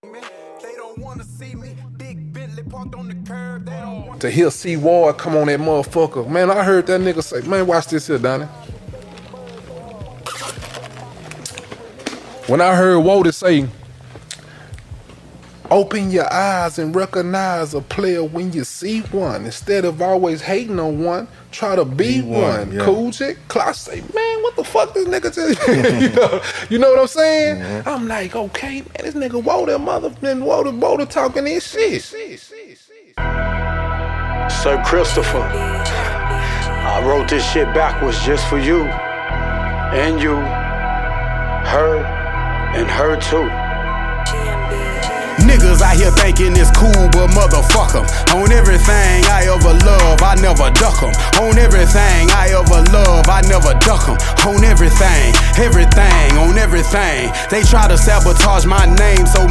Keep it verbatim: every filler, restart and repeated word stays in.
They don't wanna see me. Big Bentley parked on the curb. They don't want to hear C Ward come on that motherfucker. Man, I heard that nigga say, man, watch this here, Donnie. When I heard Walter say, open your eyes and recognize a player when you see one. Instead of always hating on one, try to be, be one. one. Yeah. Cool chick. Clark say, man, what the fuck this nigga just, you know, you know what I'm saying? Mm-hmm. I'm like, okay, man, this nigga Walter, motherfucking Walter, Walter talking this shit. shit, shit, shit. Sir Christopher, I wrote this shit backwards just for you, and you, her, and her too. Niggas out here thinking it's cool, but motherfuck 'em. On everything I ever love, I never duck 'em. On everything I ever love, I never duck 'em. On everything, everything, on everything. They try to sabotage my name so